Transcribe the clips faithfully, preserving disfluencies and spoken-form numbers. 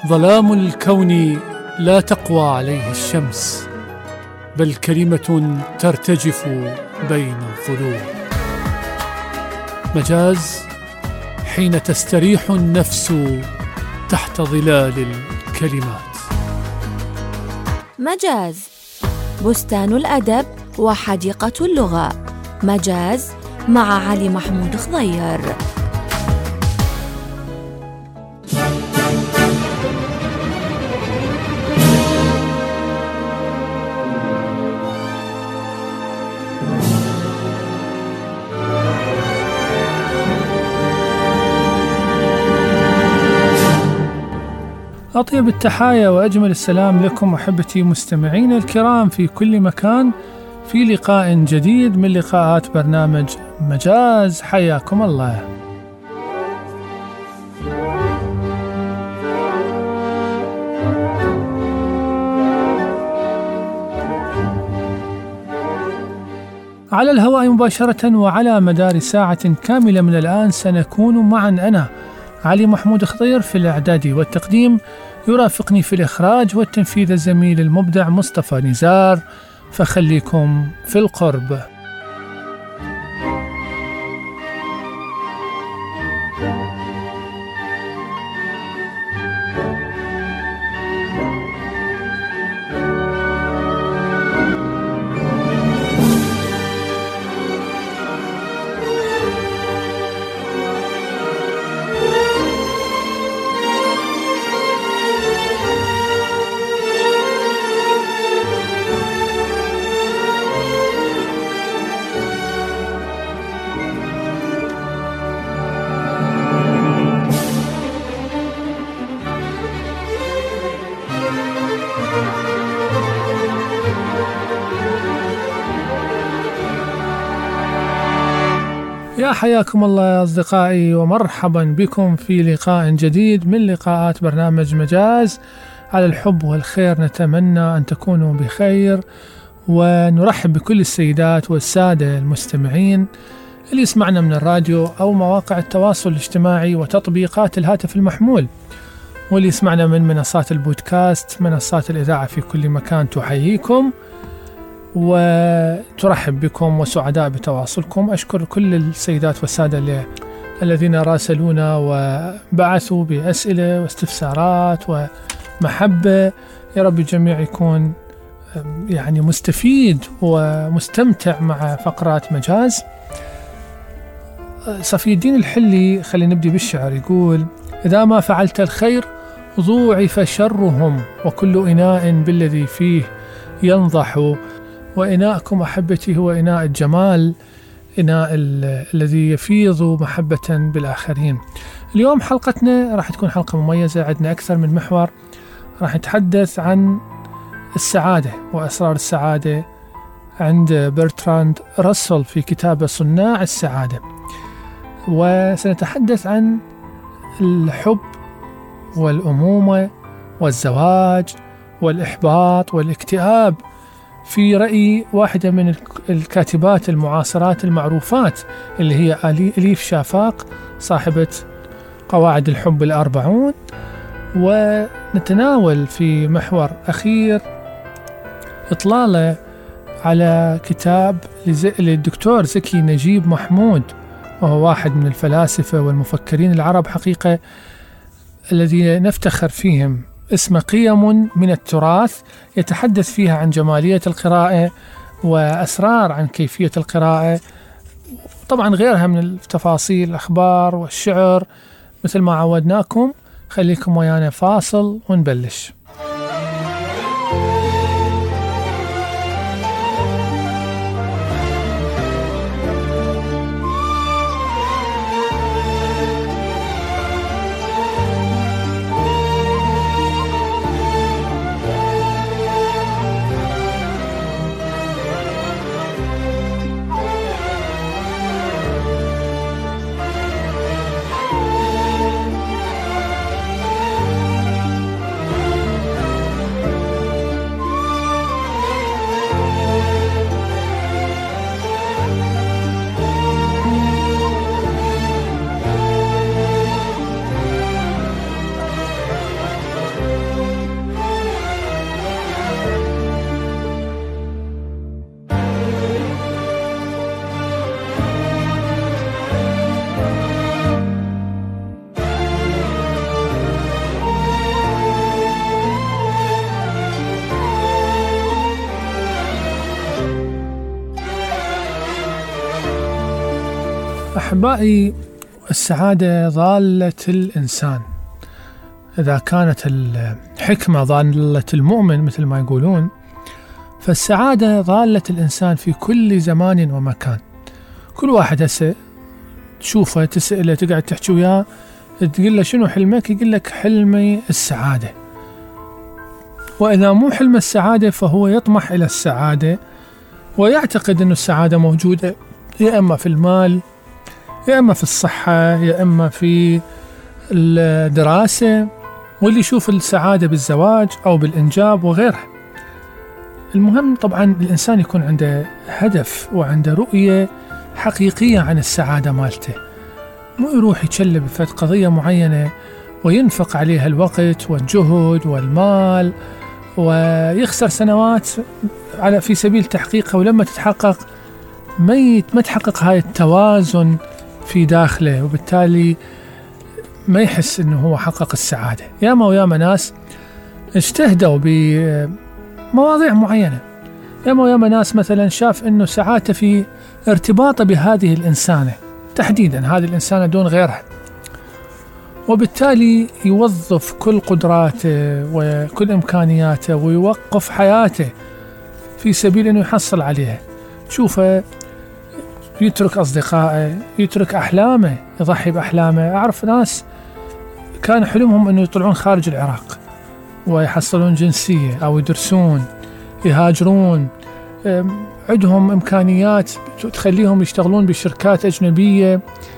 ظلام الكون لا تقوى عليه الشمس، بل كلمة ترتجف بين الظلوم. مجاز حين تستريح النفس تحت ظلال الكلمات. مجاز بستان الأدب وحديقة اللغة. مجاز مع علي محمود خضير. أطيب التحايا وأجمل السلام لكم أحبتي مستمعين الكرام في كل مكان، في لقاء جديد من لقاءات برنامج مجاز. حياكم الله. على الهواء مباشرة وعلى مدار ساعة كاملة من الآن سنكون معا أنا علي محمود خضير في الإعداد والتقديم، يرافقني في الإخراج والتنفيذ الزميل المبدع مصطفى نزار، فخليكم في القرب. يا حياكم الله يا أصدقائي، ومرحبا بكم في لقاء جديد من لقاءات برنامج مجاز. على الحب والخير نتمنى أن تكونوا بخير، ونرحب بكل السيدات والسادة المستمعين اللي يسمعنا من الراديو أو مواقع التواصل الاجتماعي وتطبيقات الهاتف المحمول، واللي يسمعنا من منصات البودكاست، منصات الإذاعة في كل مكان. تحييكم وترحب بكم وسعداء بتواصلكم. أشكر كل السيدات والسادة الذين راسلونا وبعثوا بأسئلة واستفسارات ومحبة. يا رب الجميع يكون يعني مستفيد ومستمتع مع فقرات مجاز. صفي الدين الحلي خلينا نبدي بالشعر، يقول: إذا ما فعلت الخير ضوعف شرهم، وكل إناء بالذي فيه ينضح. وإناءكم أحبتي هو إناء الجمال، إناء الذي يفيض محبة بالآخرين. اليوم حلقتنا راح تكون حلقة مميزة، عندنا أكثر من محور. راح نتحدث عن السعادة وأسرار السعادة عند برتراند راسل في كتابه صناع السعادة، وسنتحدث عن الحب والأمومة والزواج والإحباط والاكتئاب في رأي واحدة من الكاتبات المعاصرات المعروفات اللي هي أليف شافاق، صاحبة قواعد الحب الأربعون. ونتناول في محور أخير إطلالة على كتاب للدكتور زكي نجيب محمود، وهو واحد من الفلاسفة والمفكرين العرب حقيقة الذين نفتخر فيهم، اسمه قيم من التراث، يتحدث فيها عن جمالية القراءة وأسرار عن كيفية القراءة، طبعا غيرها من التفاصيل، الأخبار والشعر. مثل ما عودناكم خليكم ويانا فاصل ونبلش. أحبائي، السعادة ضالة الإنسان. إذا كانت الحكمة ضالة المؤمن مثل ما يقولون، فالسعادة ضالة الإنسان في كل زمان ومكان. كل واحد هسه تشوفه، تسأله، تقعد تحكي وياه، تقول له شنو حلمك؟ يقول لك حلمي السعادة. وإذا مو حلم السعادة فهو يطمح إلى السعادة ويعتقد أن السعادة موجودة يا إما في المال، يا إما في الصحة، يا إما في الدراسة، واللي يشوف السعادة بالزواج أو بالإنجاب وغيرها. المهم طبعا الإنسان يكون عنده هدف وعنده رؤية حقيقية عن السعادة مالته، مو يروح يتشلب في قضية معينة وينفق عليها الوقت والجهد والمال ويخسر سنوات على في سبيل تحقيقها، ولما تتحقق ما ما تحقق هاي التوازن في داخله، وبالتالي ما يحس انه هو حقق السعادة. ياما وياما ناس اجتهدوا بمواضيع معينة، ياما وياما ناس مثلا شاف انه سعادته في ارتباطه بهذه الإنسانة تحديدا، هذه الإنسانة دون غيرها، وبالتالي يوظف كل قدراته وكل إمكانياته ويوقف حياته في سبيل أنه يحصل عليها. شوفه يترك أصدقائه، يترك أحلامه، يضحي بأحلامه. أعرف ناس كان حلمهم أنه يطلعون خارج العراق ويحصلون جنسية أو يدرسون، يهاجرون، عندهم إمكانيات تخليهم يشتغلون بشركات أجنبية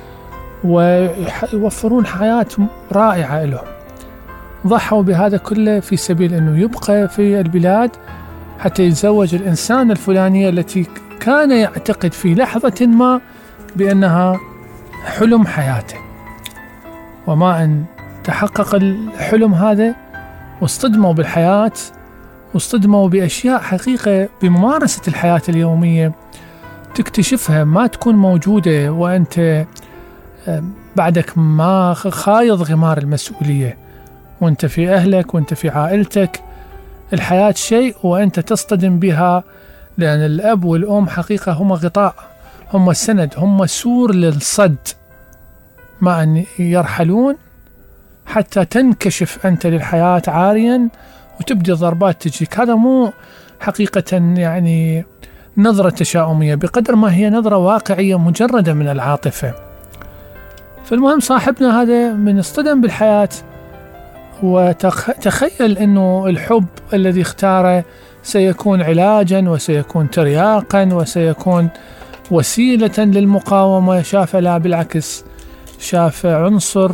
ويوفرون حياة رائعة لهم. ضحوا بهذا كله في سبيل أنه يبقى في البلاد حتى يتزوج الإنسان الفلانية التي كان يعتقد في لحظة ما بأنها حلم حياته. وما أن تحقق الحلم هذا واصطدموا بالحياة واصطدموا بأشياء حقيقة بممارسة الحياة اليومية تكتشفها ما تكون موجودة وأنت بعدك ما خايض غمار المسؤولية، وأنت في أهلك وأنت في عائلتك. الحياة شيء وأنت تصطدم بها، لأن الأب والأم حقيقة هم غطاء، هم السند، هم سور للصد، مع أن يرحلون حتى تنكشف أنت للحياة عاريا وتبدي الضربات تجيك. هذا مو حقيقة يعني نظرة تشاؤمية بقدر ما هي نظرة واقعية مجردة من العاطفة. فالمهم صاحبنا هذا من اصطدم بالحياة وتخيل أنه الحب الذي اختاره سيكون علاجا وسيكون ترياقا وسيكون وسيلة للمقاومة، شاف لا بالعكس، شاف عنصر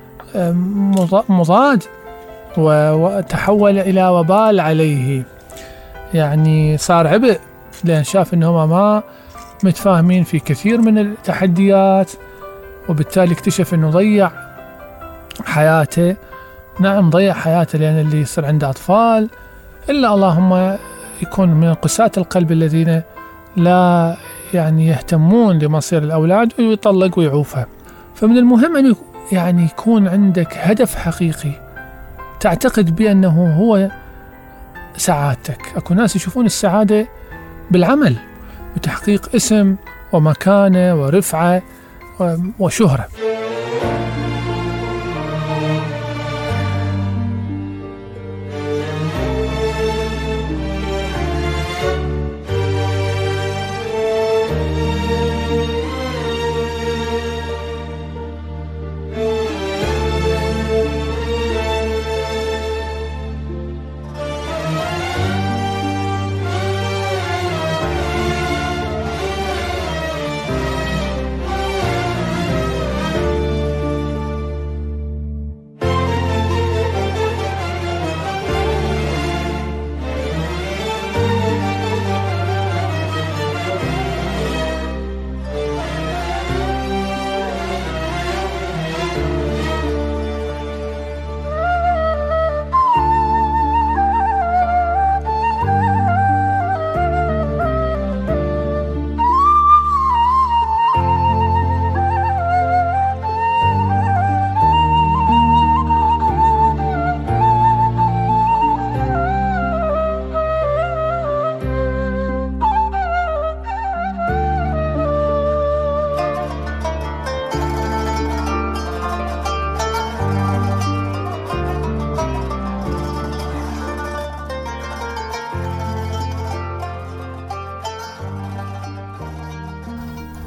مضاد وتحول إلى وبال عليه. يعني صار عبء، لأن شاف أنهما ما متفاهمين في كثير من التحديات، وبالتالي اكتشف أنه ضيع حياته. نعم ضيع حياته، لأن اللي يصير عنده أطفال إلا اللهم يكون من قساة القلب الذين لا يعني يهتمون لمصير الأولاد ويطلق ويعوفها. فمن المهم أن يعني يكون عندك هدف حقيقي تعتقد بأنه هو سعادتك. أكو ناس يشوفون السعادة بالعمل، بتحقيق اسم ومكانة ورفعة وشهرة.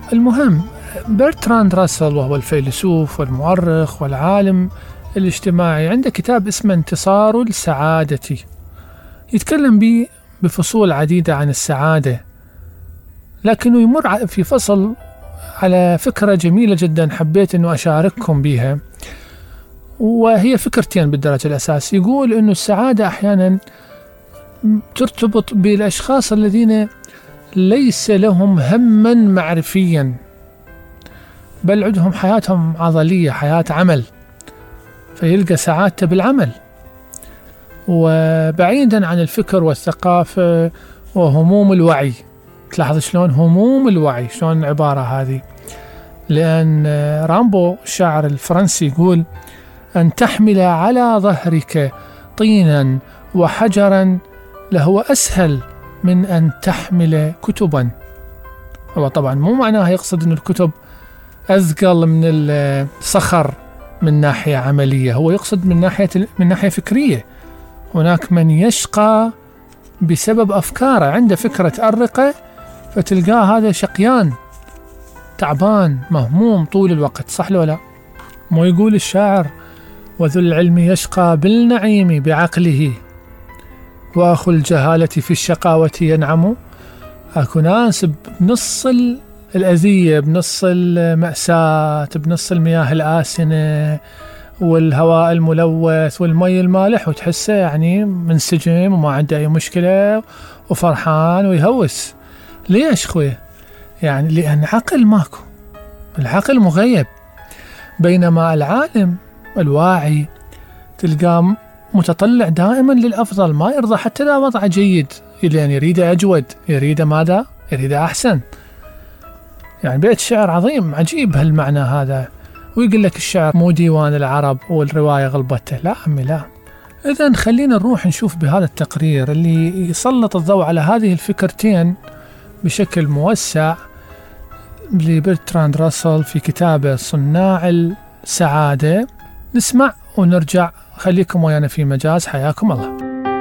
المهم برتراند راسل، وهو الفيلسوف والمؤرخ والعالم الاجتماعي، عنده كتاب اسمه انتصار السعادة، يتكلم به بفصول عديدة عن السعادة، لكنه يمر في فصل على فكرة جميلة جدا حبيت أنه أشارككم بها، وهي فكرتين بالدرجة الأساس. يقول أنه السعادة أحيانا ترتبط بالأشخاص الذين ليس لهم هما معرفيا، بل عندهم حياتهم عضلية، حياة عمل، فيلقى سعادته بالعمل، وبعيدا عن الفكر والثقافة وهموم الوعي. تلاحظ شلون هموم الوعي، شلون العبارة هذه، لأن رامبو الشاعر الفرنسي يقول: أن تحمل على ظهرك طينا وحجرا لهو أسهل من أن تحمل كتبا. هو طبعا مو معناه يقصد أن الكتب أثقل من الصخر من ناحية عملية، هو يقصد من ناحية من ناحية فكرية. هناك من يشقى بسبب أفكاره، عنده فكرة تأرقه فتلقاه هذا شقيان تعبان مهموم طول الوقت، صح لو لا؟ مو يقول الشاعر: وذو العلم يشقى بالنعيم بعقله وأخو الجهالة في الشقاوة ينعم. أكو ناس بنص الأذية، بنص المأساة، بنص المياه الآسنة والهواء الملوث والمي المالح، وتحسه يعني منسجم وما عنده أي مشكلة وفرحان ويهوس. ليش خوي؟ يعني لأن عقل ماكو، العقل مغيب. بينما العالم الواعي تلقاه متطلع دائما للأفضل، ما يرضى حتى لا وضع جيد، لأن يريد أجود، يريد ماذا؟ يريد أحسن. يعني بيت شعر عظيم عجيب هالمعنى هذا، ويقول لك الشعر مو ديوان العرب والرواية غلبته. لا عمي لا. إذن خلينا نروح نشوف بهذا التقرير اللي يسلط الضوء على هذه الفكرتين بشكل موسع لبرتراند راسل في كتابه صناع السعادة. نسمع ونرجع، خليكم ويانا في مجاز. حياكم الله.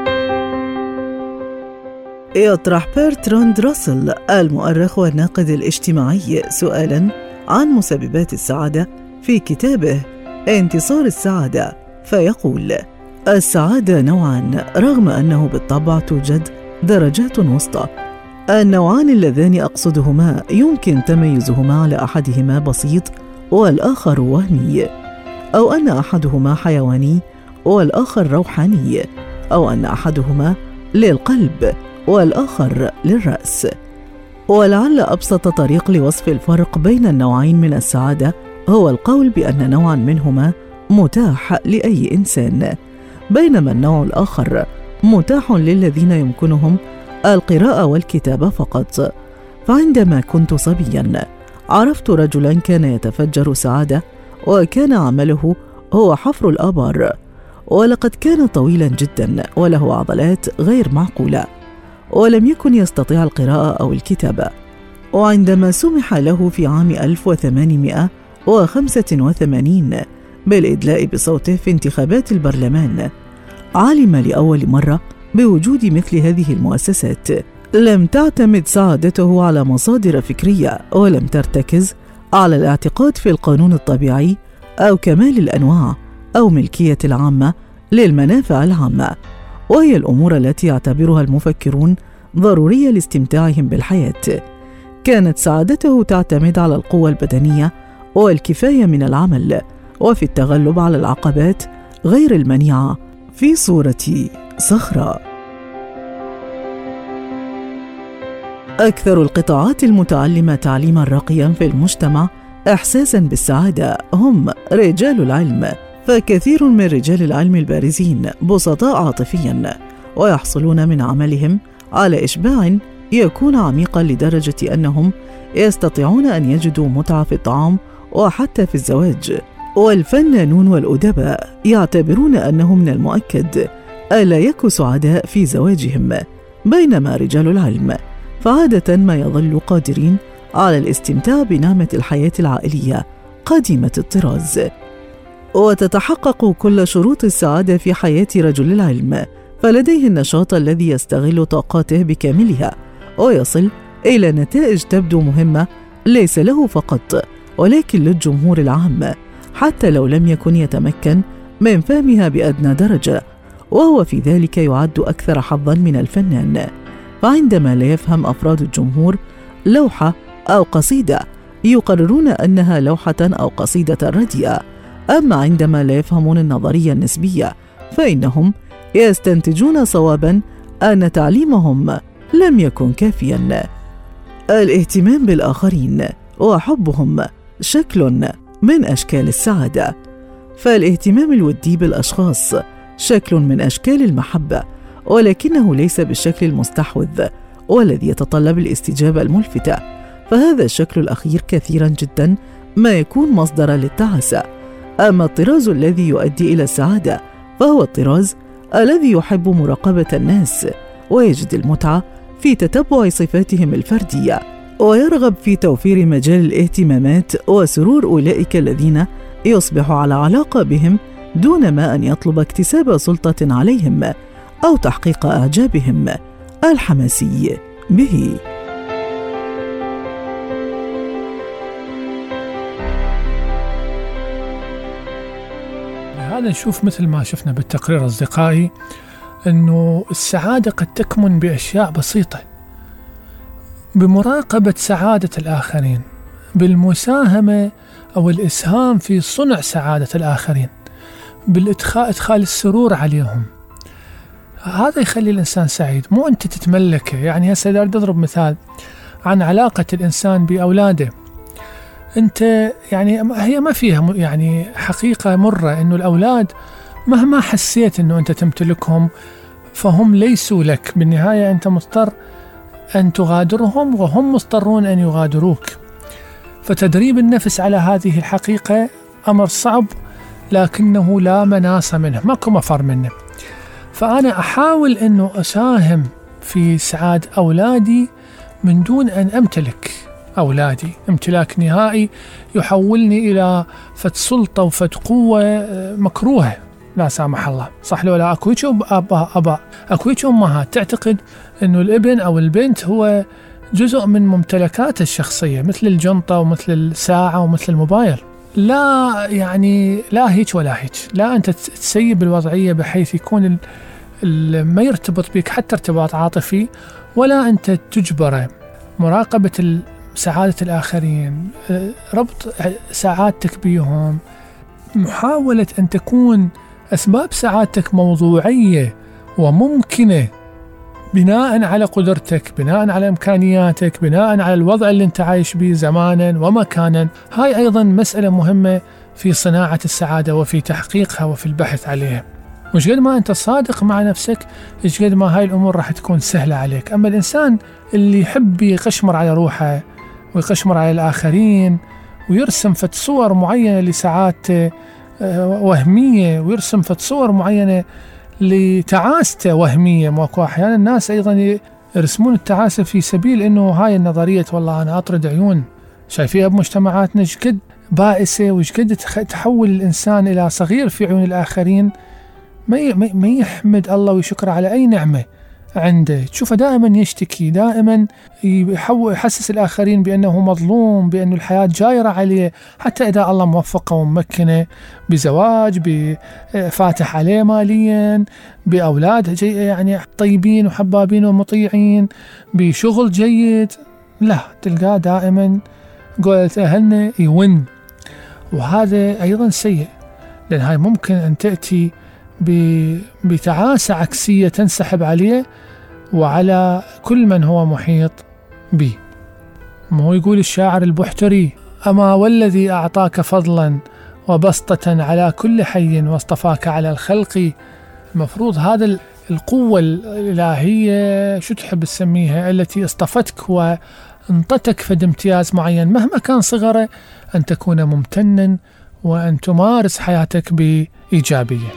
يطرح برتراند راسل المؤرخ والناقد الاجتماعي سؤالا عن مسببات السعادة في كتابه انتصار السعادة، فيقول: السعادة نوعان، رغم أنه بالطبع توجد درجات وسطى. النوعان اللذان أقصدهما يمكن تميزهما على أحدهما بسيط والآخر وهمي، أو أن أحدهما حيواني والآخر روحاني، أو أن أحدهما للقلب والآخر للرأس. ولعل أبسط طريق لوصف الفرق بين النوعين من السعادة هو القول بأن نوعا منهما متاح لأي إنسان، بينما النوع الآخر متاح للذين يمكنهم القراءة والكتابة فقط. فعندما كنت صبيا عرفت رجلا كان يتفجر سعادة، وكان عمله هو حفر الآبار، ولقد كان طويلا جدا وله عضلات غير معقولة، ولم يكن يستطيع القراءة أو الكتابة. وعندما سمح له في عام ألف وثمانمائة وخمسة وثمانين بالإدلاء بصوته في انتخابات البرلمان، علم لأول مرة بوجود مثل هذه المؤسسات لم تعتمد سعادته على مصادر فكرية، ولم ترتكز على الاعتقاد في القانون الطبيعي أو كمال الأنواع أو ملكية العامة للمنافع العامة، وهي الأمور التي يعتبرها المفكرون ضرورية لاستمتاعهم بالحياة. كانت سعادته تعتمد على القوة البدنية والكفاية من العمل، وفي التغلب على العقبات غير المنيعة في صورة صخرة. أكثر القطاعات المتعلمة تعليما راقيا في المجتمع إحساسا بالسعادة هم رجال العلم، فكثير من رجال العلم البارزين بسطاء عاطفيا، ويحصلون من عملهم على إشباع يكون عميقا لدرجة أنهم يستطيعون أن يجدوا متعة في الطعام وحتى في الزواج. والفنانون والأدباء يعتبرون أنه من المؤكد ألا يكونوا سعداء في زواجهم، بينما رجال العلم فعادة ما يظلوا قادرين على الاستمتاع بنعمة الحياة العائلية قديمة الطراز. وتتحقق كل شروط السعادة في حياة رجل العلم، فلديه النشاط الذي يستغل طاقاته بكاملها ويصل إلى نتائج تبدو مهمة ليس له فقط ولكن للجمهور العام، حتى لو لم يكن يتمكن من فهمها بأدنى درجة، وهو في ذلك يعد أكثر حظاً من الفنان. فعندما لا يفهم أفراد الجمهور لوحة أو قصيدة يقررون أنها لوحة أو قصيدة رديئة، أما عندما لا يفهمون النظرية النسبية فإنهم يستنتجون صواباً أن تعليمهم لم يكن كافياً. الاهتمام بالآخرين وحبهم شكل من أشكال السعادة، فالاهتمام الودي بالأشخاص شكل من أشكال المحبة، ولكنه ليس بالشكل المستحوذ والذي يتطلب الاستجابة الملفتة، فهذا الشكل الأخير كثيرا جدا ما يكون مصدرا للتعاسة. أما الطراز الذي يؤدي إلى السعادة فهو الطراز الذي يحب مراقبة الناس ويجد المتعة في تتبع صفاتهم الفردية، ويرغب في توفير مجال الاهتمامات وسرور أولئك الذين يصبح على علاقة بهم دون ما أن يطلب اكتساب سلطة عليهم أو تحقيق إعجابهم الحماسي به. هذا نشوف مثل ما شفنا بالتقرير أصدقائي أنه السعادة قد تكمن بأشياء بسيطة، بمراقبة سعادة الآخرين، بالمساهمة أو الإسهام في صنع سعادة الآخرين، بالإدخال إدخال السرور عليهم. هذا يخلي الإنسان سعيد، مو أنت تتملكه. يعني هسه أريد أضرب مثال عن علاقة الإنسان بأولاده. أنت يعني هي ما فيها يعني حقيقة مرة أنه الأولاد مهما حسيت أنه أنت تمتلكهم فهم ليسوا لك، بالنهاية أنت مضطر أن تغادرهم وهم مضطرون أن يغادروك. فتدريب النفس على هذه الحقيقة أمر صعب لكنه لا مناص منه، ماكو مفر منه. فأنا أحاول أنه أساهم في سعادة أولادي من دون أن أمتلك أولادي امتلاك نهائي يحولني إلى فت سلطة وفت قوة مكروهة لا سامح الله. صح لو لا؟ أكو أباء أباء أكو أمهات تعتقد أنه الابن أو البنت هو جزء من ممتلكات الشخصية، مثل الجنطة ومثل الساعة ومثل الموبايل. لا يعني لا هيك ولا هيك، لا أنت تسيب الوضعية بحيث يكون ما يرتبط بك حتى ارتباط عاطفي، ولا أنت تجبره. مراقبة سعادة الآخرين، ربط سعادتك بيهم، محاولة أن تكون أسباب سعادتك موضوعية وممكنة بناء على قدرتك، بناء على إمكانياتك، بناء على الوضع اللي أنت عايش به زمانا ومكانا. هاي أيضا مسألة مهمة في صناعة السعادة وفي تحقيقها وفي البحث عليها. وش قد ما أنت صادق مع نفسك إيش قد ما هاي الأمور راح تكون سهلة عليك. أما الإنسان اللي يحب يقشمر على روحه ويقشمر على الآخرين ويرسم فت صور معينة لسعادته وهمية، ويرسم فت صور معينة لتعاسته وهمية. ماكو أحيانا الناس أيضا يرسمون التعاسة في سبيل إنه هاي النظرية والله أنا أطرد عيون شايفيها بمجتمعاتنا شكد بائسة وشكد تحول الإنسان إلى صغير في عيون الآخرين، ما ما يحمد الله ويشكر على أي نعمة عنده. تشوفه دائما يشتكي، دائما يحول يحسس الآخرين بأنه مظلوم، بأنه الحياة جايرة عليه، حتى إذا الله موفقه وممكنه بزواج، بفاتح عليه ماليا، بأولاد يعني طيبين وحبابين ومطيعين، بشغل جيد، لا تلقاه دائما قولة أهلنا يون. وهذا أيضا سيء، لأن هاي ممكن أن تأتي بتعاسة عكسية تنسحب عليه وعلى كل من هو محيط به. مو يقول الشاعر البحتري: أما والذي أعطاك فضلا وبسطة على كل حي واصطفاك على الخلق. المفروض هذا القوة الإلهية شو تحب تسميها التي اصطفتك وانطتك فد امتياز معين مهما كان صغره، أن تكون ممتنا وأن تمارس حياتك بإيجابية.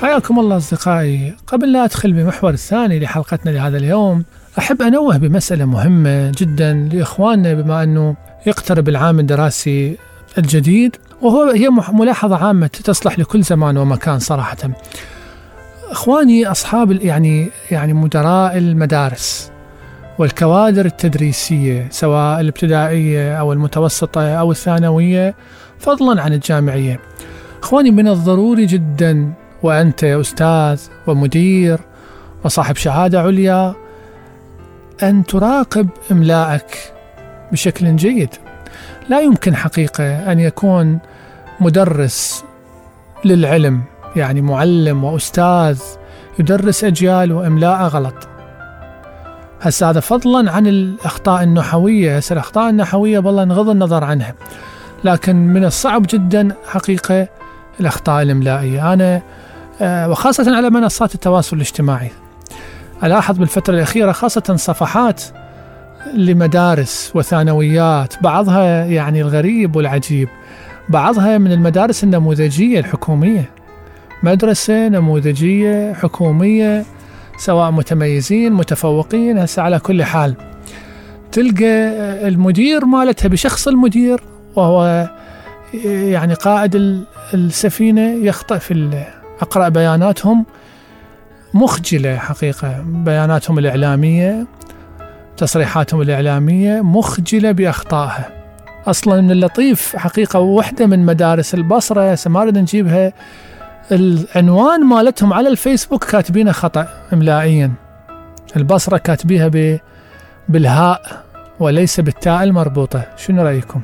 حياكم الله أصدقائي. قبل لا أدخل بمحور الثاني لحلقتنا لهذا اليوم، أحب أنوه بمسألة مهمة جدا لإخواننا بما أنه يقترب العام الدراسي الجديد، وهو هي ملاحظة عامة تصلح لكل زمان ومكان صراحة. إخواني أصحاب يعني يعني مدراء المدارس والكوادر التدريسية سواء الابتدائية أو المتوسطة أو الثانوية فضلا عن الجامعية، إخواني من الضروري جدا وأنت أستاذ ومدير وصاحب شهادة عليا أن تراقب إملاءك بشكل جيد. لا يمكن حقيقة أن يكون مدرس للعلم، يعني معلم وأستاذ يدرس أجيال وإملاءه غلط. هسا هذا فضلا عن الأخطاء النحوية. هسا الأخطاء النحوية والله نغض النظر عنها، لكن من الصعب جدا حقيقة الأخطاء الإملائية. أنا وخاصة على منصات التواصل الاجتماعي ألاحظ بالفترة الأخيرة خاصة صفحات لمدارس وثانويات، بعضها يعني الغريب والعجيب، بعضها من المدارس النموذجية الحكومية، مدرسة نموذجية حكومية سواء متميزين متفوقين. هسه على كل حال تلقى المدير مالتها بشخص المدير وهو يعني قائد السفينة يخطئ في أقرأ بياناتهم مخجلة حقيقة، بياناتهم الإعلامية تصريحاتهم الإعلامية مخجلة بأخطائها. أصلا من اللطيف حقيقة وحدة من مدارس البصرة سمارد نجيبها، العنوان مالتهم على الفيسبوك كاتبينه خطأ إملائيا، البصرة كاتبيها بالهاء وليس بالتاء المربوطة. شنو رأيكم؟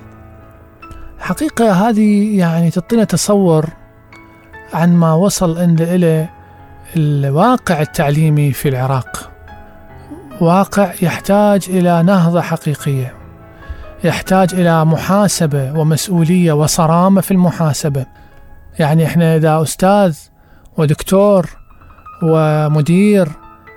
حقيقة هذه يعني تعطينا تصور عن ما وصل إلى الواقع التعليمي في العراق، واقع يحتاج إلى نهضة حقيقية، يحتاج إلى محاسبة ومسؤولية وصرامة في المحاسبة. يعني إحنا إذا أستاذ ودكتور ومدير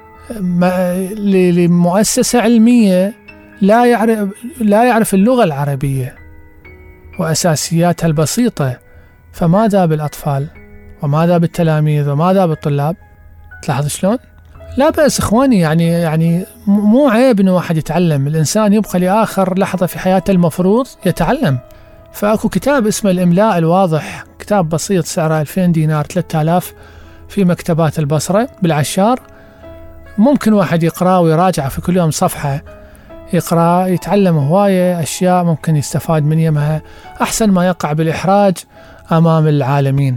لمؤسسة علمية لا يعرف لا يعرف اللغة العربية وأساسياتها البسيطة، فماذا بالأطفال وماذا بالتلاميذ وماذا بالطلاب؟ تلاحظ شلون؟ لا بأس إخواني، يعني يعني مو عيب إنه واحد يتعلم، الإنسان يبقى لآخر لحظة في حياته المفروض يتعلم. فأكو كتاب اسمه الإملاء الواضح، كتاب بسيط سعره ألفين دينار ثلاثة آلاف في مكتبات البصرة بالعشار، ممكن واحد يقرأ ويراجع في كل يوم صفحة، يقرأ يتعلم هواية أشياء ممكن يستفاد من يمها أحسن ما يقع بالإحراج أمام العالمين.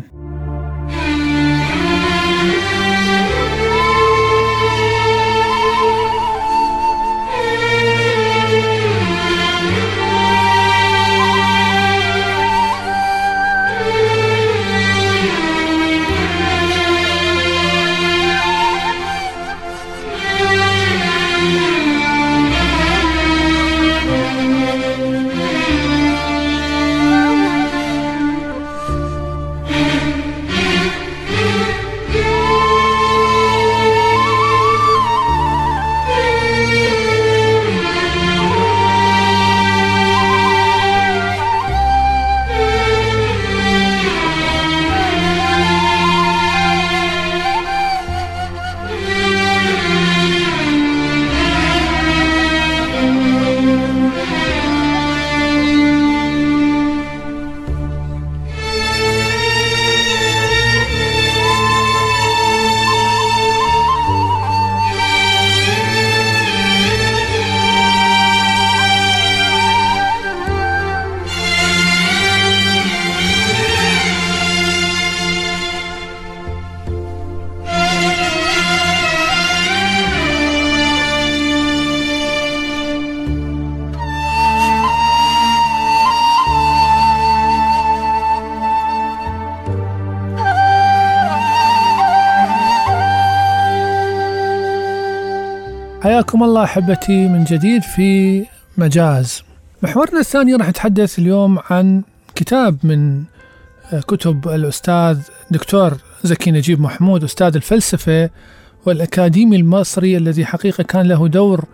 حياكم الله أحبتي من جديد في مجاز. محورنا الثاني راح نتحدث اليوم عن كتاب من كتب الأستاذ دكتور زكي نجيب محمود، أستاذ الفلسفة والأكاديمي المصري، الذي حقيقة كان له دور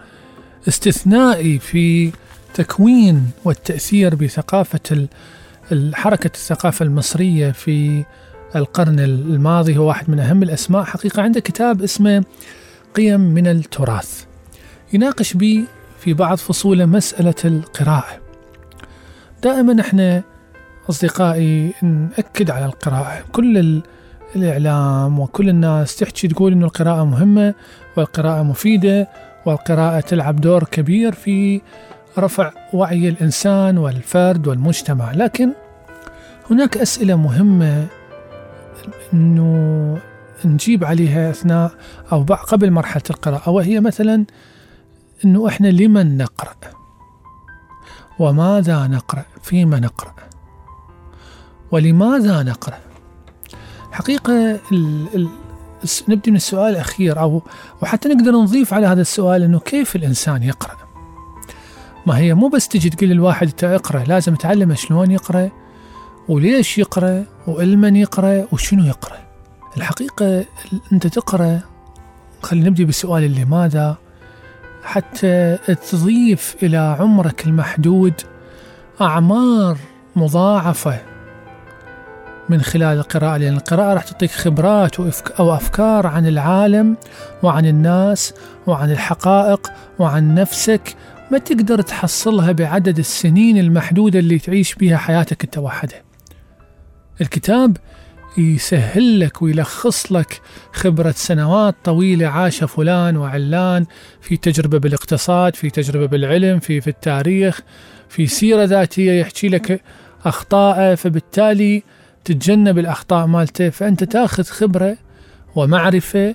استثنائي في تكوين والتأثير بثقافة الحركة الثقافة المصرية في القرن الماضي، هو واحد من أهم الأسماء حقيقة. عنده كتاب اسمه قيم من التراث، يناقش به في بعض فصوله مسألة القراءة. دائما احنا أصدقائي نأكد على القراءة، كل الإعلام وكل الناس تحكي تقول إنه القراءة مهمة والقراءة مفيدة والقراءة تلعب دور كبير في رفع وعي الإنسان والفرد والمجتمع، لكن هناك أسئلة مهمة إنه نجيب عليها أثناء أو قبل مرحلة القراءة، وهي مثلا إنه إحنا لمن نقرأ، وماذا نقرأ، فيما نقرأ، ولماذا نقرأ. حقيقة ال ال نبدأ من السؤال الأخير، أو وحتى نقدر نضيف على هذا السؤال إنه كيف الإنسان يقرأ. ما هي مو بس تجي تقول للواحد أنت اقرأ، لازم تعلم شلون يقرأ وليش يقرأ وإلمن يقرأ وشنو يقرأ. الحقيقة أنت تقرأ، خلينا نبدأ بالسؤال لماذا، حتى تضيف إلى عمرك المحدود أعمار مضاعفة من خلال القراءة، لأن القراءة راح تعطيك خبرات أو أفكار عن العالم وعن الناس وعن الحقائق وعن نفسك ما تقدر تحصلها بعدد السنين المحدودة اللي تعيش بها حياتك أنت وحدها. الكتاب يسهل لك ويلخص لك خبرة سنوات طويلة عاش فلان وعلان، في تجربة بالاقتصاد، في تجربة بالعلم، في في التاريخ، في سيرة ذاتية يحكي لك أخطاءه، فبالتالي تتجنب الأخطاء مالته، فأنت تأخذ خبرة ومعرفة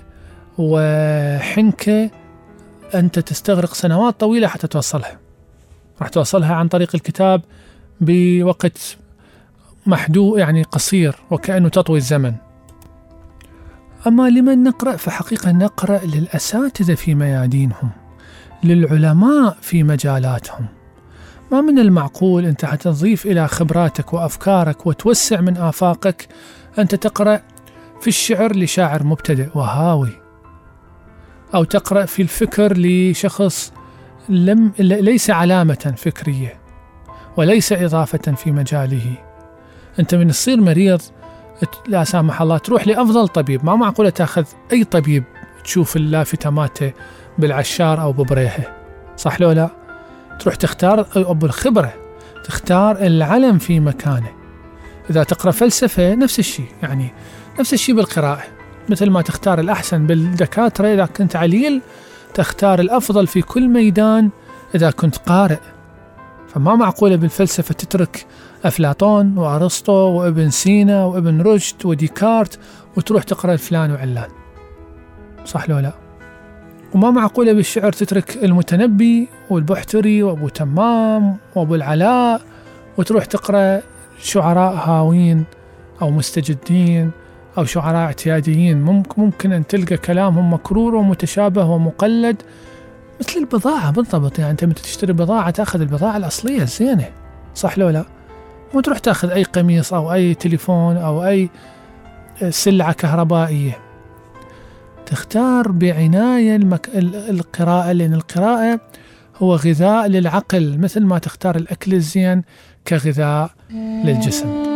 وحنكة أنت تستغرق سنوات طويلة حتى توصلها. راح توصلها عن طريق الكتاب بوقت محدود، يعني قصير، وكأنه تطوي الزمن. أما لمن نقرأ، فحقيقة نقرأ للأساتذة في ميادينهم، للعلماء في مجالاتهم. ما من المعقول أنت حتى تضيف إلى خبراتك وأفكارك وتوسع من آفاقك أنت تقرأ في الشعر لشاعر مبتدئ وهاوي، أو تقرأ في الفكر لشخص لم ليس علامة فكرية وليس إضافة في مجاله. أنت من تصير مريض لا سامح الله تروح لأفضل طبيب، ما معقولة تأخذ أي طبيب تشوف اللافتة ماته بالعشار أو ببريهة، صح لو لا؟ تروح تختار أبو الخبرة، تختار العلم في مكانه. إذا تقرأ فلسفة نفس الشيء، يعني نفس الشيء بالقراءة، مثل ما تختار الأحسن بالدكاترة إذا كنت عليل، تختار الأفضل في كل ميدان إذا كنت قارئ. فما معقولة بالفلسفة تترك أفلاطون وأرسطو وابن سينا وابن رشد وديكارت وتروح تقرأ فلان وعلان، صح لو لا؟ وما معقولة بالشعر تترك المتنبي والبحتري وأبو تمام وأبو العلاء وتروح تقرأ شعراء هاوين أو مستجدين أو شعراء اعتياديين. ممكن, ممكن أن تلقى كلامهم مكرور ومتشابه ومقلد مثل البضاعة بالضبط. يعني أنت متى تشتري بضاعة تأخذ البضاعة الأصلية الزينة، صح لو لا؟ مو تروح تأخذ أي قميص أو أي تليفون أو أي سلعة كهربائية. تختار بعناية المك... القراءة، لأن القراءة هو غذاء للعقل، مثل ما تختار الأكل الزين كغذاء للجسم.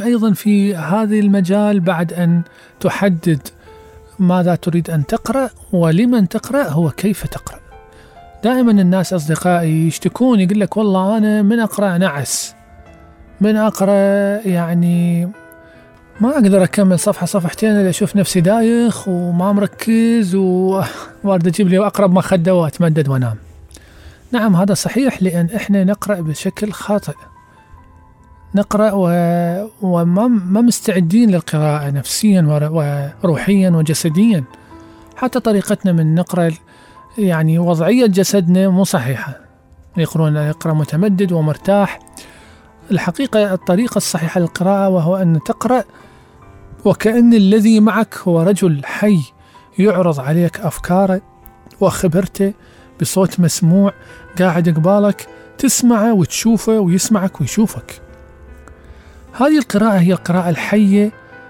أيضا في هذا المجال بعد أن تحدد ماذا تريد أن تقرأ ولمن تقرأ هو كيف تقرأ. دائما الناس أصدقائي يشتكون، يقول لك والله أنا من أقرأ نعس، من أقرأ يعني ما أقدر أكمل صفحة صفحتين إلا أشوف نفسي دايخ وما مركز ووارد أجيب لي أقرب مخدة وأتمدد وأنام. نعم هذا صحيح، لأن إحنا نقرأ بشكل خاطئ، نقرأ وما ما مستعدين للقراءة نفسيا وروحيا وجسديا. حتى طريقتنا من نقرأ يعني وضعية جسدنا مو صحيحة، يقرون يقرأ متمدد ومرتاح. الحقيقة الطريقة الصحيحة للقراءة وهو أن تقرأ وكأن الذي معك هو رجل حي يعرض عليك أفكاره وخبرته بصوت مسموع، قاعد قبالك تسمعه وتشوفه ويسمعك ويشوفك. هذه القراءة هي القراءة الحية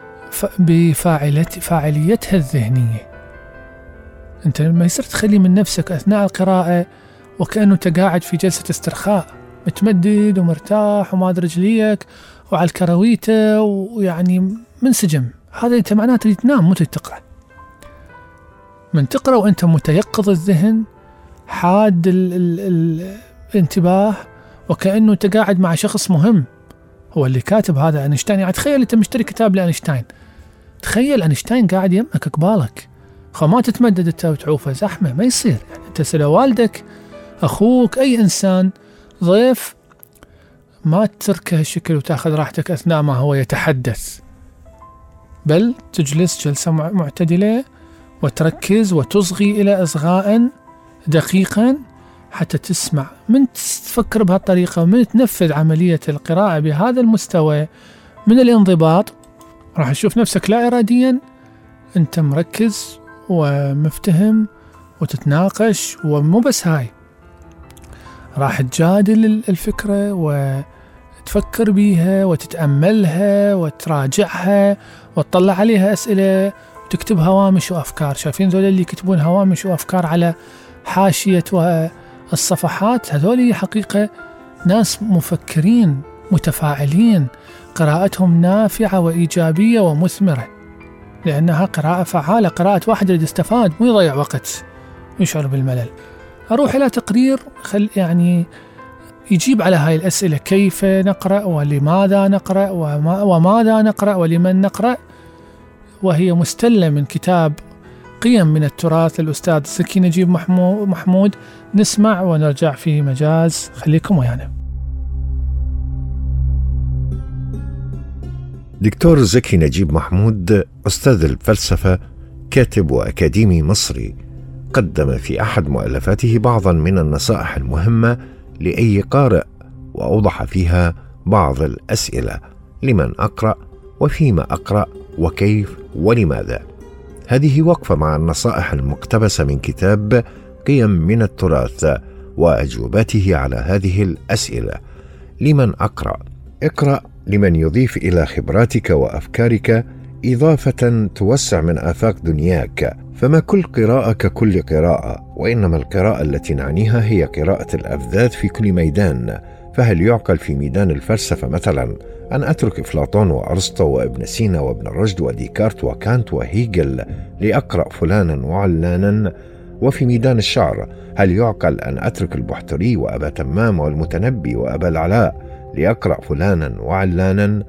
بفاعليتها الذهنية. أنت ما يصير تخلي من نفسك أثناء القراءة وكأنه أنت قاعد في جلسة استرخاء متمدد ومرتاح وما أدري رجليك وعلى الكراويته ويعني منسجم. هذا أنت معناته تريد تنام مو تريد تقرأ. من تقرأ وأنت متيقظ الذهن، حاد ال ال ال الانتباه، وكأنه أنت قاعد مع شخص مهم هو اللي كاتب هذا أينشتاين. يعني تخيل أنت مشتري كتاب لأينشتاين، تخيل أينشتاين قاعد يمك قبالك، خو ما تتمدد أنت وتعوفه زحمة، ما يصير. يعني أنت سل والدك أخوك أي إنسان ضيف ما تتركه الشكل وتأخذ راحتك أثناء ما هو يتحدث، بل تجلس جلسة معتدلة وتركز وتصغي إلى إصغاء دقيقا حتى تسمع. من تفكر بهالطريقة ومن تنفذ عملية القراءة بهذا المستوى من الانضباط، راح تشوف نفسك لا إراديا أنت مركز ومفتهم وتتناقش. ومو بس هاي، راح تجادل الفكرة وتفكر بيها وتتأملها وتراجعها وتطلع عليها أسئلة وتكتب هوامش وأفكار. شايفين ذول اللي يكتبون هوامش وأفكار على حاشية الصفحات؟ هذول حقيقة ناس مفكرين متفاعلين، قراءتهم نافعة وإيجابية ومثمرة، لأنها قراءة فعالة، قراءة واحد اللي يستفاد مو يضيع وقت ويشعر بالملل. أروح إلى تقرير خل يعني يجيب على هاي الأسئلة: كيف نقرأ، ولماذا نقرأ، وما وماذا نقرأ، ولمن نقرأ. وهي مستلة من كتاب قيم من التراث للأستاذ زكي نجيب محمود. نسمع ونرجع في مجاز، خليكم ويانا. دكتور زكي نجيب محمود أستاذ الفلسفة، كاتب وأكاديمي مصري، قدم في أحد مؤلفاته بعضا من النصائح المهمة لأي قارئ، وأوضح فيها بعض الأسئلة: لمن أقرأ، وفيما أقرأ، وكيف ولماذا. هذه وقفة مع النصائح المقتبسة من كتاب قيم من التراث وأجوبته على هذه الأسئلة. لمن أقرأ: اقرأ لمن يضيف إلى خبراتك وأفكارك إضافة توسع من آفاق دنياك، فما كل قراءة ككل قراءة، وإنما القراءة التي نعنيها هي قراءة الأفذاذ في كل ميدان. فهل يعقل في ميدان الفلسفة مثلا أن أترك أفلاطون وأرسطو وابن سينا وابن رشد وديكارت وكانت وهيجل لأقرأ فلانا وعلانا؟ وفي ميدان الشعر هل يعقل أن أترك البحتري وأبا تمام والمتنبي وأبا العلاء لأقرأ فلانا وعلانا؟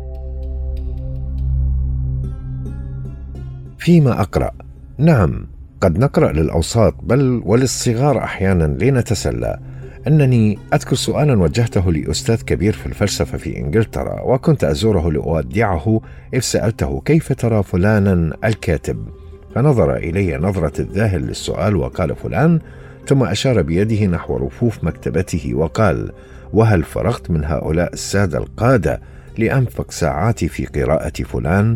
فيما أقرأ: نعم، قد نقرأ للأوساط بل وللصغار أحيانا لنتسلى. أنني أذكر سؤالا وجهته لأستاذ كبير في الفلسفة في إنجلترا، وكنت أزوره لأودعه، إذ سألته: كيف ترى فلانا الكاتب؟ فنظر إلي نظرة الذاهل للسؤال وقال: فلان، ثم أشار بيده نحو رفوف مكتبته وقال: وهل فرغت من هؤلاء السادة القادة لأنفق ساعاتي في قراءة فلان؟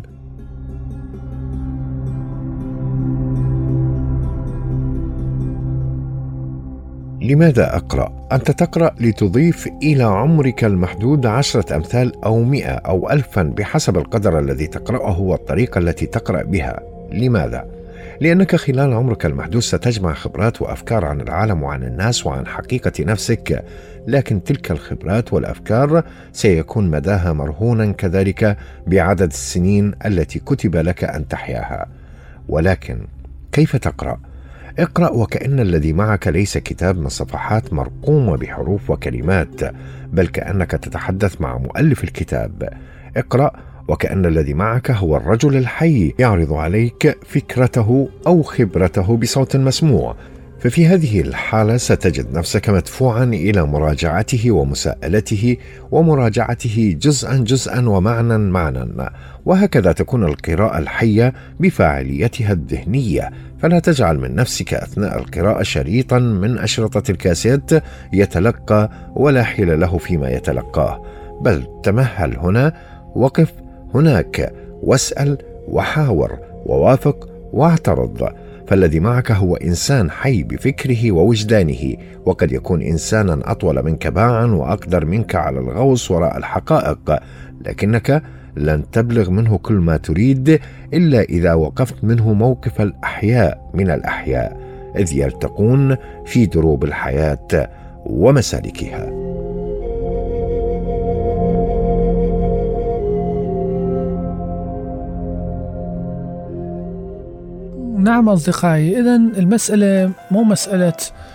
لماذا أقرأ؟ أنت تقرأ لتضيف إلى عمرك المحدود عشرة أمثال أو مئة أو ألفا بحسب القدر الذي تقرأه والطريقة التي تقرأ بها. لماذا؟ لأنك خلال عمرك المحدود ستجمع خبرات وأفكار عن العالم وعن الناس وعن حقيقة نفسك، لكن تلك الخبرات والأفكار سيكون مداها مرهونا كذلك بعدد السنين التي كتب لك أن تحياها. ولكن كيف تقرأ؟ اقرأ وكأن الذي معك ليس كتاب من صفحات مرقومة بحروف وكلمات، بل كأنك تتحدث مع مؤلف الكتاب. اقرأ وكأن الذي معك هو الرجل الحي يعرض عليك فكرته أو خبرته بصوت مسموع، ففي هذه الحالة ستجد نفسك مدفوعا إلى مراجعته ومساءلته ومراجعته جزءا جزءا ومعنى معنى، وهكذا تكون القراءة الحية بفاعليتها الذهنية. فلا تجعل من نفسك أثناء القراءة شريطا من أشرطة الكاسيت يتلقى ولا حيل له فيما يتلقاه، بل تمهل هنا، وقف هناك، واسأل وحاور ووافق واعترض. فالذي معك هو إنسان حي بفكره ووجدانه، وقد يكون إنسانا أطول منك باعا وأقدر منك على الغوص وراء الحقائق، لكنك لن تبلغ منه كل ما تريد إلا إذا وقفت منه موقف الأحياء من الأحياء، إذ يلتقون في دروب الحياة ومسالكها. نعم أصدقائي، إذن المسألة مو مسألة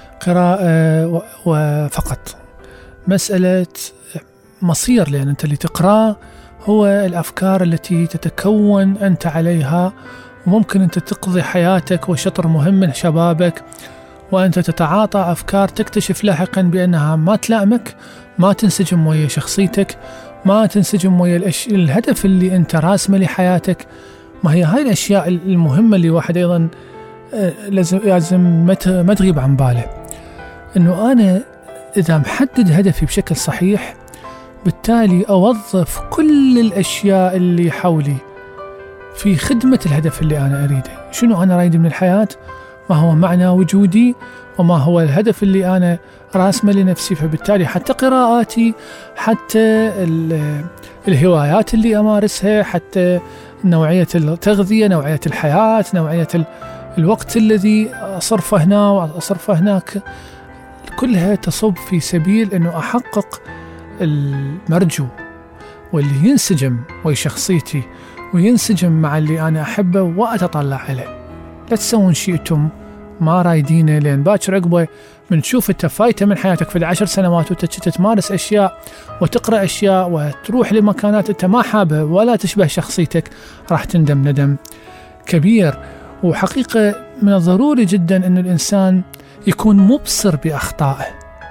قراءة وفقط، مسألة مصير، لأن أنت اللي تقرأ هو الأفكار التي تتكون أنت عليها، وممكن أنت تقضي حياتك وشطر مهم من شبابك وأنت تتعاطى أفكار تكتشف لاحقا بأنها ما تلائمك، ما تنسجم ويا شخصيتك، ما تنسجم ويا الأش... الهدف اللي أنت راسمه لحياتك. ما هي هاي الأشياء المهمة اللي واحد أيضا لازم لازم ما تغيب عن باله، إنه أنا إذا محدد هدفي بشكل صحيح بالتالي أوظف كل الأشياء اللي حولي في خدمة الهدف اللي أنا أريده. شنو أنا أريد من الحياة؟ ما هو معنى وجودي وما هو الهدف اللي أنا راسمه لنفسي. فبالتالي حتى قراءاتي، حتى الهوايات اللي أمارسها، حتى نوعية التغذية، نوعية الحياة، نوعية الوقت الذي أصرفه هنا وأصرفه هناك، كلها تصب في سبيل أنه أحقق المرجو واللي ينسجم ويا شخصيتي وينسجم مع اللي أنا أحبه وأتطلع عليه. لا تسوون شيئتم ما رايدينه، لأن باكر عقبه بنشوف انت فايته من حياتك في العشر سنوات وتتمارس أشياء وتقرأ أشياء وتروح لمكانات انت ما حابها ولا تشبه شخصيتك، راح تندم ندم كبير. وحقيقة من الضروري جدا أن الإنسان يكون مبصر بأخطائه،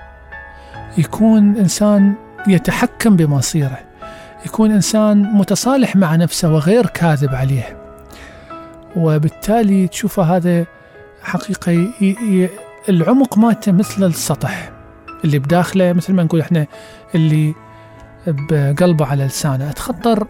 يكون إنسان يتحكم بمصيره، يكون إنسان متصالح مع نفسه وغير كاذب عليه. وبالتالي تشوفه هذا حقيقة ي... ي... العمق ماته مثل السطح اللي بداخله، مثل ما نقول احنا اللي بقلبه على لسانه. اتخطر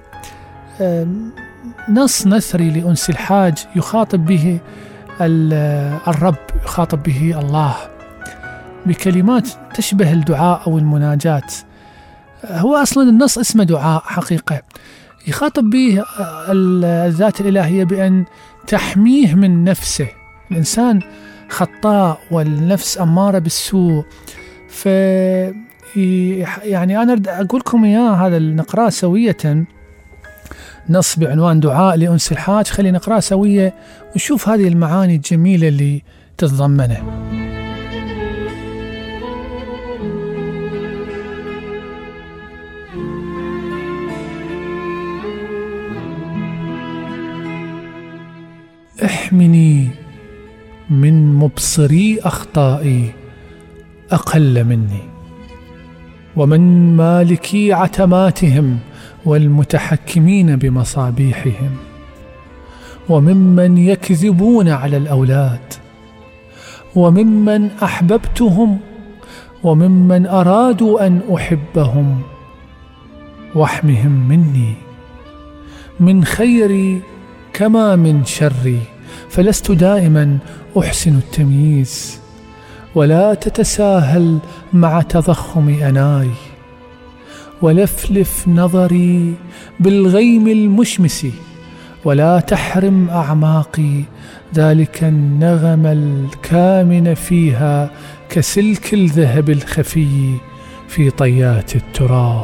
نص نثري لأنس الحاج يخاطب به الرب، يخاطب به الله بكلمات تشبه الدعاء أو المناجاة. هو أصلا النص اسمه دعاء حقيقة، يخاطب به الذات الإلهية بأن تحميه من نفسه. الإنسان خطاء والنفس أمارة بالسوء، ف يعني أنا أقول لكم إياه هذا نقرأ سوية، نص بعنوان دعاء لأنس الحاج، خلينا نقرأ سوية ونشوف هذه المعاني الجميلة اللي تتضمنه. احمني من مبصري أخطائي أقل مني، ومن مالكي عتماتهم والمتحكمين بمصابيحهم، وممن يكذبون على الأولاد، وممن أحببتهم، وممن أرادوا أن أحبهم، واحمهم مني من خيري كما من شري، فلست دائما أحسن التمييز، ولا تتساهل مع تضخم أناي، ولفلف نظري بالغيم المشمس، ولا تحرم أعماقي ذلك النغم الكامن فيها كسلك الذهب الخفي في طيات التراب.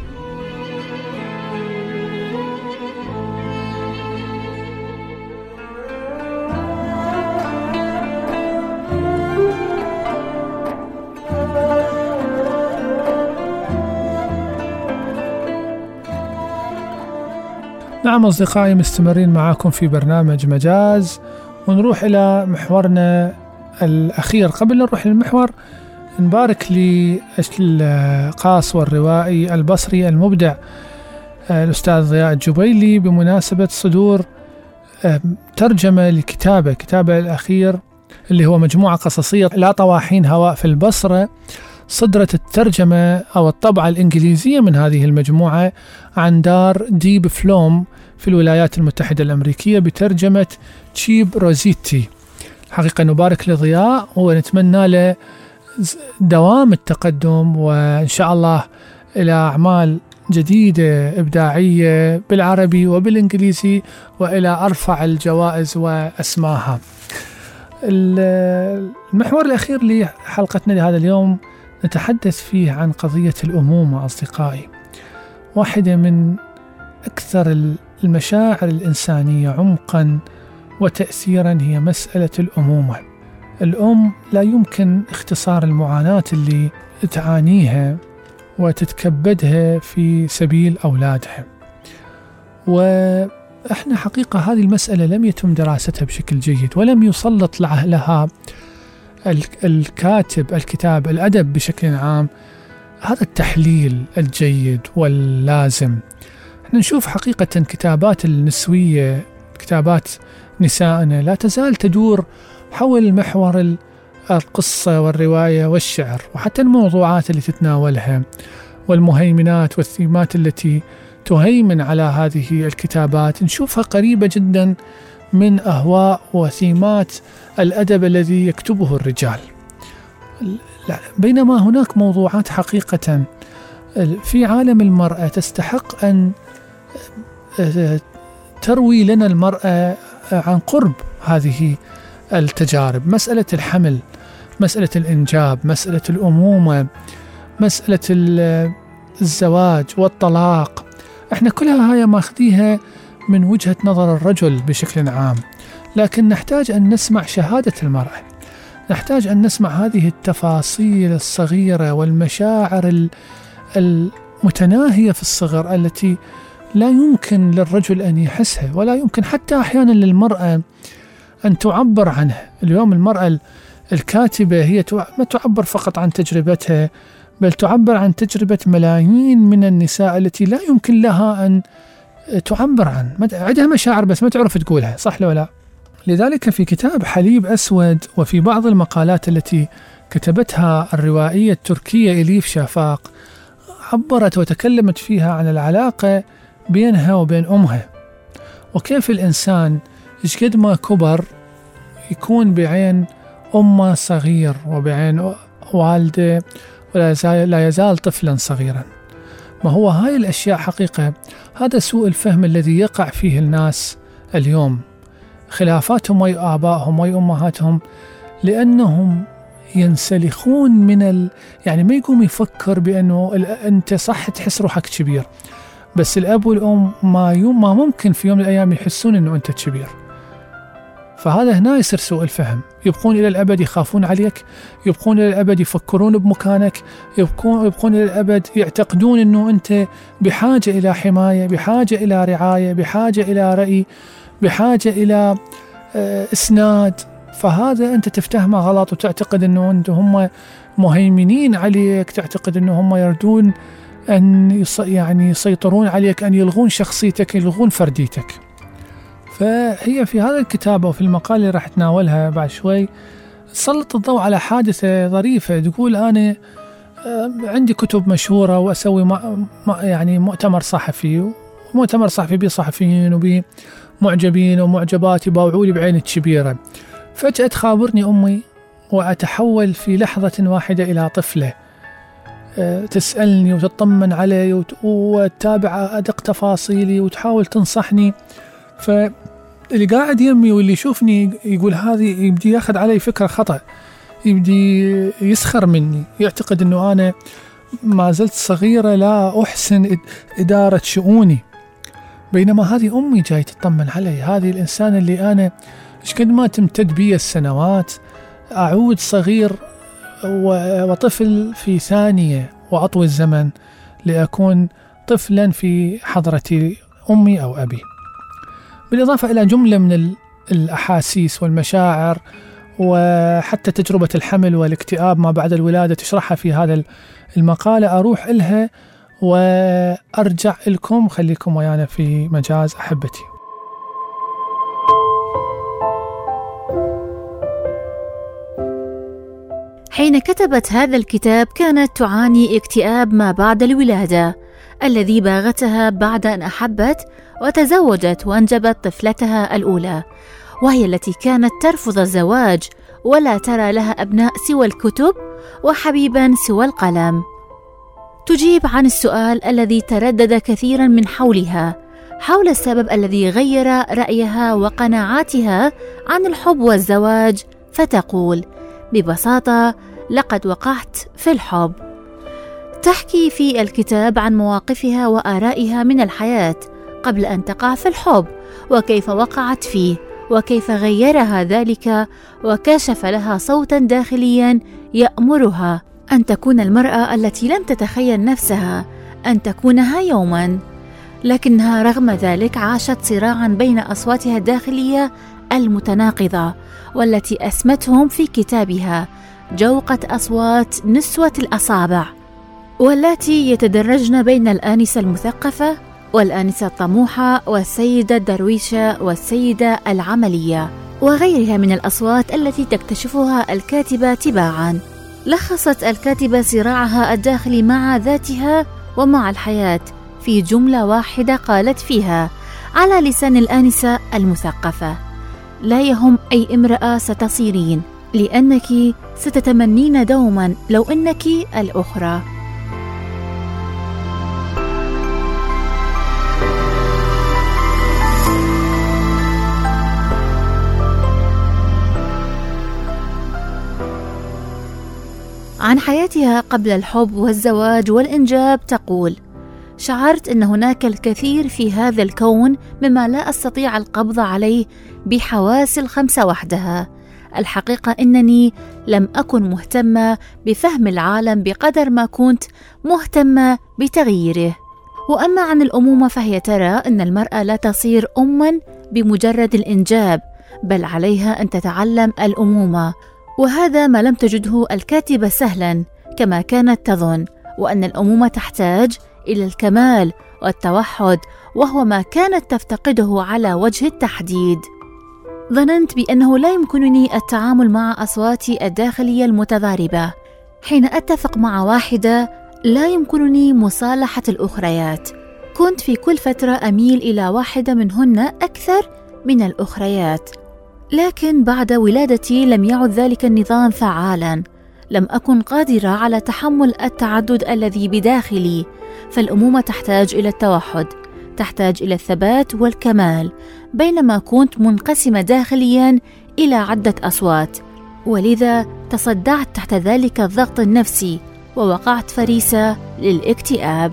نعم أصدقائي، مستمرين معاكم في برنامج مجاز، ونروح إلى محورنا الأخير. قبل نروح للمحور نبارك للقاص والروائي البصري المبدع الأستاذ ضياء الجبيلي بمناسبة صدور ترجمة لكتابه كتابه الأخير اللي هو مجموعة قصصية لا طواحين هواء في البصرة. صدرت الترجمة أو الطبعة الإنجليزية من هذه المجموعة عن دار ديب فلوم في الولايات المتحدة الأمريكية بترجمة تشيب روزيتي. حقيقة نبارك لضياء ونتمنى له دوام التقدم، وإن شاء الله إلى أعمال جديدة إبداعية بالعربي وبالإنجليزي وإلى أرفع الجوائز وأسماها. المحور الأخير لحلقتنا لهذا اليوم نتحدث فيه عن قضية الأمومة. أصدقائي، واحدة من أكثر المشاعر الإنسانية عمقا وتأثيرا هي مسألة الأمومة. الأم لا يمكن اختصار المعاناة اللي تعانيها وتتكبدها في سبيل أولادها، وإحنا حقيقة هذه المسألة لم يتم دراستها بشكل جيد، ولم يسلط لها الكاتب الكتاب الأدب بشكل عام هذا التحليل الجيد واللازم. احنا نشوف حقيقة كتابات النسوية، كتابات نسائنا لا تزال تدور حول محور القصة والرواية والشعر، وحتى الموضوعات اللي تتناولها والمهيمنات والثيمات التي تهيمن على هذه الكتابات نشوفها قريبة جدا من أهواء وثيمات الأدب الذي يكتبه الرجال، بينما هناك موضوعات حقيقة في عالم المرأة تستحق أن تروي لنا المرأة عن قرب هذه التجارب. مسألة الحمل، مسألة الإنجاب، مسألة الأمومة، مسألة الزواج والطلاق، احنا كلها هاي ماخذيها من وجهة نظر الرجل بشكل عام، لكن نحتاج أن نسمع شهادة المرأة، نحتاج أن نسمع هذه التفاصيل الصغيرة والمشاعر المتناهية في الصغر التي لا يمكن للرجل أن يحسها، ولا يمكن حتى أحيانا للمرأة أن تعبر عنها. اليوم المرأة الكاتبة هي ما تعبر فقط عن تجربتها، بل تعبر عن تجربة ملايين من النساء التي لا يمكن لها أن تعبر عن، عندها مشاعر بس ما تعرف تقولها، صح ولا لا؟ لذلك في كتاب حليب أسود وفي بعض المقالات التي كتبتها الروائية التركية إليف شافاق عبرت وتكلمت فيها عن العلاقة بينها وبين أمها، وكيف الإنسان إيش قد ما كبر يكون بعين أمه صغير وبعين والده ولا يزال, لا يزال طفلا صغيرا. ما هو هاي الأشياء حقيقة هذا سوء الفهم الذي يقع فيه الناس اليوم، خلافاتهم ويا آبائهم ويا أمهاتهم، لأنهم ينسلخون من ال... يعني ما يقوم يفكر بأنه ال... أنت صح تحس روحك كبير، بس الأب والأم ما يوم ما ممكن في يوم من الأيام يحسون أنه أنت كبير. فهذا هنا يصير سوء الفهم، يبقون إلى الأبد يخافون عليك، يبقون إلى الأبد يفكرون بمكانك، يبقون, يبقون إلى الأبد يعتقدون أنه أنت بحاجة إلى حماية، بحاجة إلى رعاية، بحاجة إلى رأي، بحاجة إلى إسناد. فهذا أنت تفتهمه غلط وتعتقد أنه أنت هم مهيمنين عليك، تعتقد أنه هم يردون أن يص... يعني يسيطرون عليك، أن يلغون شخصيتك، يلغون فرديتك. فهي في هذا الكتاب وفي المقال اللي راح تناولها بعد شوي سلط الضوء على حادثة ظريفة. تقول أنا عندي كتب مشهورة وأسوي ما يعني مؤتمر صحفي، ومؤتمر صحفي بي صحفيين وبي معجبين ومعجبات يباوعوا لي بعين الكبيرة، فجأة تخابرني أمي وأتحول في لحظة واحدة إلى طفلة تسألني وتطمن علي وتتابع أدق تفاصيلي وتحاول تنصحني. فاللي قاعد يمي واللي يشوفني يقول هذه، يبدي ياخذ علي فكرة خطأ، يبدي يسخر مني، يعتقد أنه أنا ما زلت صغيرة لا أحسن إدارة شؤوني، بينما هذه أمي جاي تطمن علي، هذه الإنسان اللي أنا إيش قد ما تمتد بي السنوات أعود صغير وطفل في ثانية وأطوي الزمن لأكون طفلا في حضرة أمي أو أبي. بالإضافة إلى جملة من الأحاسيس والمشاعر وحتى تجربة الحمل والاكتئاب ما بعد الولادة تشرحها في هذا المقالة، أروح إلها وأرجع لكم. خليكم ويانا في مجاز أحبتي. حين كتبت هذا الكتاب كانت تعاني اكتئاب ما بعد الولادة الذي باغتها بعد أن أحبت وتزوجت وأنجبت طفلتها الأولى، وهي التي كانت ترفض الزواج ولا ترى لها أبناء سوى الكتب وحبيبا سوى القلم. تجيب عن السؤال الذي تردد كثيرا من حولها حول السبب الذي غير رأيها وقناعاتها عن الحب والزواج، فتقول ببساطة: لقد وقعت في الحب. تحكي في الكتاب عن مواقفها وآرائها من الحياة قبل أن تقع في الحب، وكيف وقعت فيه، وكيف غيرها ذلك وكشف لها صوتا داخليا يأمرها أن تكون المرأة التي لم تتخيل نفسها أن تكونها يوما، لكنها رغم ذلك عاشت صراعا بين أصواتها الداخلية المتناقضة والتي أسمتهم في كتابها جوقة أصوات نسوة الأصابع، والتي يتدرجن بين الآنسة المثقفة والآنسة الطموحة والسيدة الدرويشة والسيدة العملية وغيرها من الأصوات التي تكتشفها الكاتبة تباعا. لخصت الكاتبة صراعها الداخلي مع ذاتها ومع الحياة في جملة واحدة قالت فيها على لسان الآنسة المثقفة: لا يهم أي امرأة ستصيرين، لأنك ستتمنين دوما لو أنك الأخرى. عن حياتها قبل الحب والزواج والإنجاب تقول: شعرت أن هناك الكثير في هذا الكون مما لا أستطيع القبض عليه بحواس الخمسة وحدها. الحقيقة أنني لم أكن مهتمة بفهم العالم بقدر ما كنت مهتمة بتغييره. وأما عن الأمومة فهي ترى أن المرأة لا تصير أماً بمجرد الإنجاب، بل عليها أن تتعلم الأمومة، وهذا ما لم تجده الكاتبة سهلا كما كانت تظن، وأن الأمومة تحتاج إلى الكمال والتوحد، وهو ما كانت تفتقده على وجه التحديد. ظننت بأنه لا يمكنني التعامل مع أصواتي الداخلية المتضاربة. حين أتفق مع واحدة لا يمكنني مصالحة الأخريات. كنت في كل فترة أميل إلى واحدة منهن أكثر من الأخريات، لكن بعد ولادتي لم يعد ذلك النظام فعالا. لم أكن قادرة على تحمل التعدد الذي بداخلي، فالأمومة تحتاج إلى التوحد، تحتاج إلى الثبات والكمال، بينما كنت منقسمة داخليا إلى عدة أصوات، ولذا تصدعت تحت ذلك الضغط النفسي ووقعت فريسة للاكتئاب.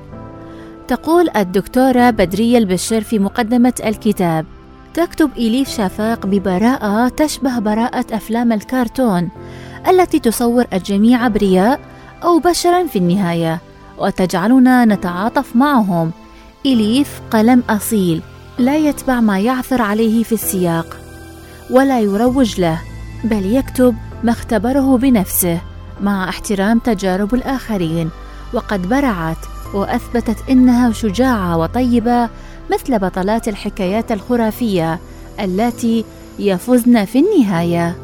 تقول الدكتورة بدرية البشر في مقدمة الكتاب: تكتب إليف شافاق ببراءة تشبه براءة أفلام الكرتون التي تصور الجميع أبرياء أو بشرا في النهاية وتجعلنا نتعاطف معهم. إليف قلم أصيل لا يتبع ما يعثر عليه في السياق ولا يروج له، بل يكتب ما اختبره بنفسه مع احترام تجارب الآخرين، وقد برعت وأثبتت إنها شجاعة وطيبة مثل بطلات الحكايات الخرافية التي يفزن في النهاية.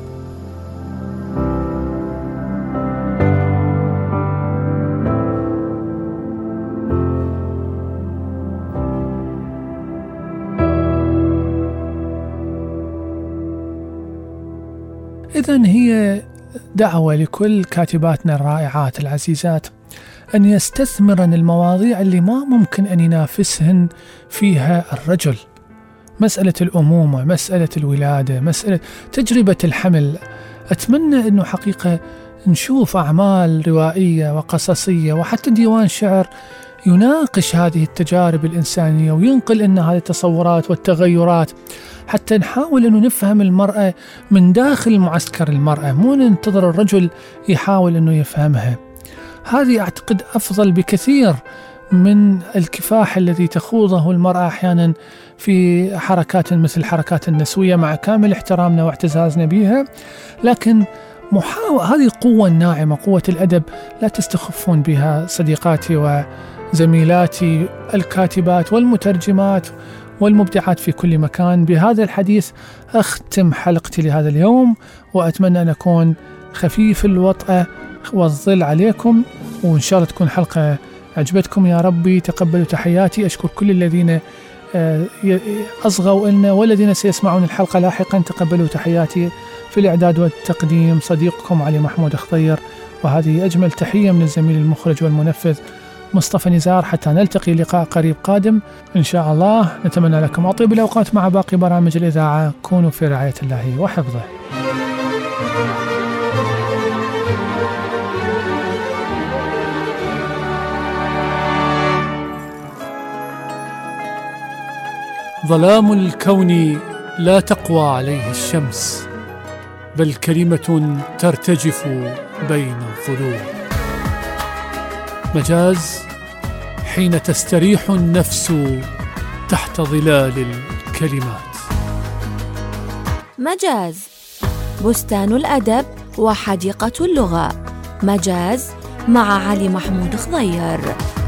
إذن هي دعوة لكل كاتباتنا الرائعات العزيزات أن يستثمرن المواضيع اللي ما ممكن أن ينافسهن فيها الرجل، مسألة الأمومة، مسألة الولادة، مسألة تجربة الحمل. أتمنى أنه حقيقة نشوف أعمال روائية وقصصية وحتى ديوان شعر يناقش هذه التجارب الإنسانية وينقل لنا هذه التصورات والتغيرات، حتى نحاول أنه نفهم المرأة من داخل معسكر المرأة، مو ننتظر الرجل يحاول أنه يفهمها. هذه أعتقد أفضل بكثير من الكفاح الذي تخوضه المرأة أحيانا في حركات مثل حركات النسوية، مع كامل احترامنا واعتزازنا بها، لكن محاولة هذه قوة ناعمة، قوة الأدب لا تستخفون بها صديقاتي وزميلاتي الكاتبات والمترجمات والمبدعات في كل مكان. بهذا الحديث أختم حلقتي لهذا اليوم، وأتمنى أن أكون خفيف الوطأة والظل عليكم، وإن شاء الله تكون حلقة عجبتكم يا ربي. تقبلوا تحياتي. أشكر كل الذين أصغوا إلنا والذين سيسمعون الحلقة لاحقا. تقبلوا تحياتي. في الإعداد والتقديم صديقكم علي محمود خضير، وهذه أجمل تحية من الزميل المخرج والمنفذ مصطفى نزار. حتى نلتقي لقاء قريب قادم إن شاء الله. نتمنى لكم أطيب الأوقات مع باقي برامج الإذاعة. كونوا في رعاية الله وحفظه. ظلام الكون لا تقوى عليه الشمس، بل كلمة ترتجف بين الظلوم. مجاز حين تستريح النفس تحت ظلال الكلمات. مجاز، بستان الأدب وحديقة اللغة. مجاز مع علي محمود خضير.